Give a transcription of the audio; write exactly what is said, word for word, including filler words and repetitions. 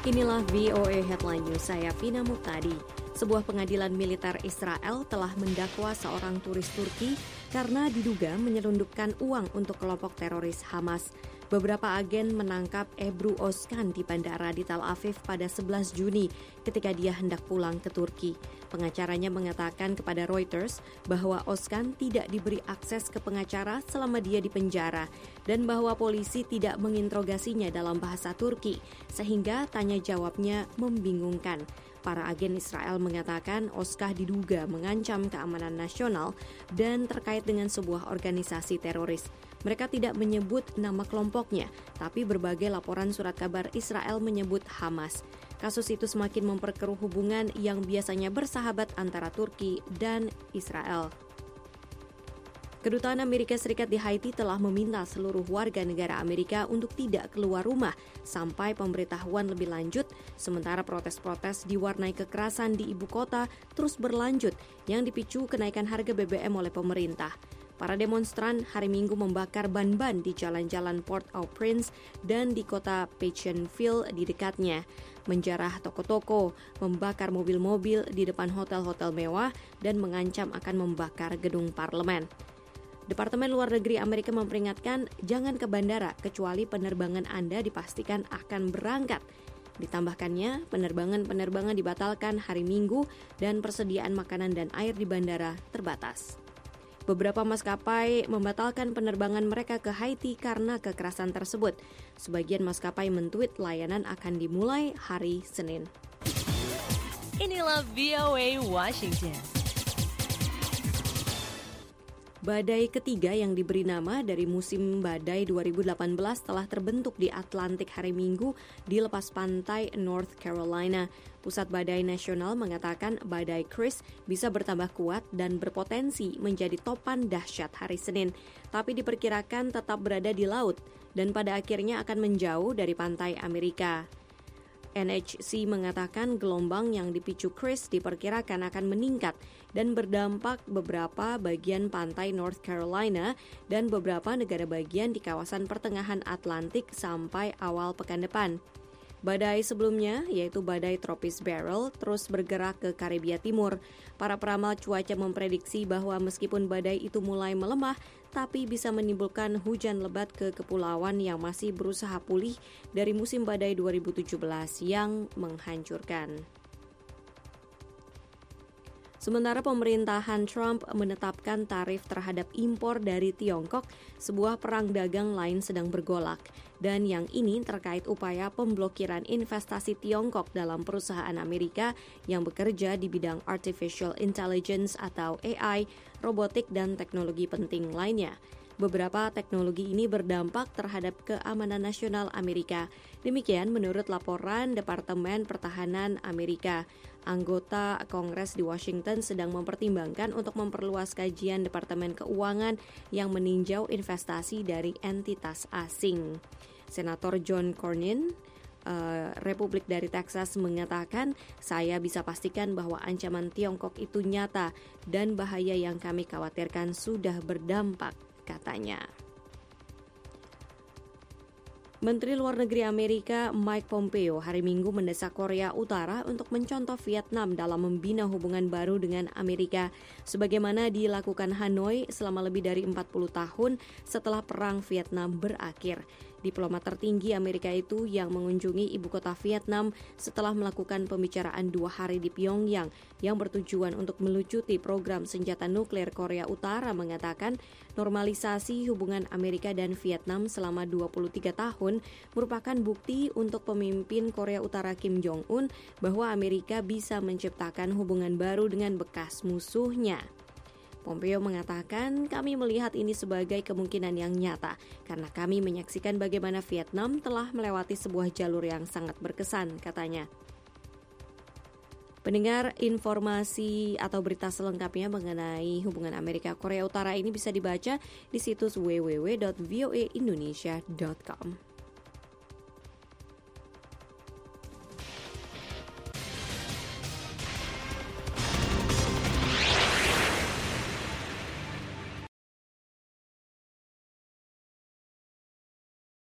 Inilah V O A Headline News, saya Vina Muhtadi. Sebuah pengadilan militer Israel telah mendakwa seorang turis Turki karena diduga menyelundupkan uang untuk kelompok teroris Hamas. Beberapa agen menangkap Ebru Özkan di bandara di Tel Aviv pada sebelas Juni ketika dia hendak pulang ke Turki. Pengacaranya mengatakan kepada Reuters bahwa Özkan tidak diberi akses ke pengacara selama dia di penjara dan bahwa polisi tidak menginterogasinya dalam bahasa Turki sehingga tanya jawabnya membingungkan. Para agen Israel mengatakan Özkan diduga mengancam keamanan nasional dan terkait dengan sebuah organisasi teroris. Mereka tidak menyebut nama kelompoknya, tapi berbagai laporan surat kabar Israel menyebut Hamas. Kasus itu semakin memperkeruh hubungan yang biasanya bersahabat antara Turki dan Israel. Kedutaan Amerika Serikat di Haiti telah meminta seluruh warga negara Amerika untuk tidak keluar rumah sampai pemberitahuan lebih lanjut, sementara protes-protes diwarnai kekerasan di ibu kota terus berlanjut yang dipicu kenaikan harga B B M oleh pemerintah. Para demonstran hari Minggu membakar ban-ban di jalan-jalan Port-au-Prince dan di kota Pétionville di dekatnya, menjarah toko-toko, membakar mobil-mobil di depan hotel-hotel mewah, dan mengancam akan membakar gedung parlemen. Departemen Luar Negeri Amerika memperingatkan jangan ke bandara kecuali penerbangan Anda dipastikan akan berangkat. Ditambahkannya, penerbangan-penerbangan dibatalkan hari Minggu dan persediaan makanan dan air di bandara terbatas. Beberapa maskapai membatalkan penerbangan mereka ke Haiti karena kekerasan tersebut. Sebagian maskapai mentweet layanan akan dimulai hari Senin. Inilah V O A Washington. Badai ketiga yang diberi nama dari musim badai dua ribu delapan belas telah terbentuk di Atlantik hari Minggu di lepas pantai North Carolina. Pusat Badai Nasional mengatakan badai Chris bisa bertambah kuat dan berpotensi menjadi topan dahsyat hari Senin, tapi diperkirakan tetap berada di laut dan pada akhirnya akan menjauh dari pantai Amerika. N H C mengatakan gelombang yang dipicu Chris diperkirakan akan meningkat dan berdampak beberapa bagian pantai North Carolina dan beberapa negara bagian di kawasan pertengahan Atlantik sampai awal pekan depan. Badai sebelumnya, yaitu badai tropis Beryl, terus bergerak ke Karibia Timur. Para peramal cuaca memprediksi bahwa meskipun badai itu mulai melemah, tapi bisa menimbulkan hujan lebat ke kepulauan yang masih berusaha pulih dari musim badai dua ribu tujuh belas yang menghancurkan. Sementara pemerintahan Trump menetapkan tarif terhadap impor dari Tiongkok, sebuah perang dagang lain sedang bergolak. Dan yang ini terkait upaya pemblokiran investasi Tiongkok dalam perusahaan Amerika yang bekerja di bidang artificial intelligence atau A I, robotik, dan teknologi penting lainnya. Beberapa teknologi ini berdampak terhadap keamanan nasional Amerika. Demikian menurut laporan Departemen Pertahanan Amerika. Anggota Kongres di Washington sedang mempertimbangkan untuk memperluas kajian Departemen Keuangan yang meninjau investasi dari entitas asing. Senator John Cornyn, Uh, Republik dari Texas mengatakan, saya bisa pastikan bahwa ancaman Tiongkok itu nyata dan bahaya yang kami khawatirkan sudah berdampak, katanya. Menteri Luar Negeri Amerika Mike Pompeo hari Minggu mendesak Korea Utara untuk mencontoh Vietnam dalam membina hubungan baru dengan Amerika, sebagaimana dilakukan Hanoi selama lebih dari empat puluh tahun setelah Perang Vietnam berakhir. Diplomat tertinggi Amerika itu yang mengunjungi ibu kota Vietnam setelah melakukan pembicaraan dua hari di Pyongyang yang bertujuan untuk melucuti program senjata nuklir Korea Utara mengatakan normalisasi hubungan Amerika dan Vietnam selama dua puluh tiga tahun merupakan bukti untuk pemimpin Korea Utara Kim Jong-un bahwa Amerika bisa menciptakan hubungan baru dengan bekas musuhnya. Pompeo mengatakan, kami melihat ini sebagai kemungkinan yang nyata karena kami menyaksikan bagaimana Vietnam telah melewati sebuah jalur yang sangat berkesan, katanya. Pendengar, informasi atau berita selengkapnya mengenai hubungan Amerika Korea Utara ini bisa dibaca di situs w w w dot v o a indonesia dot com.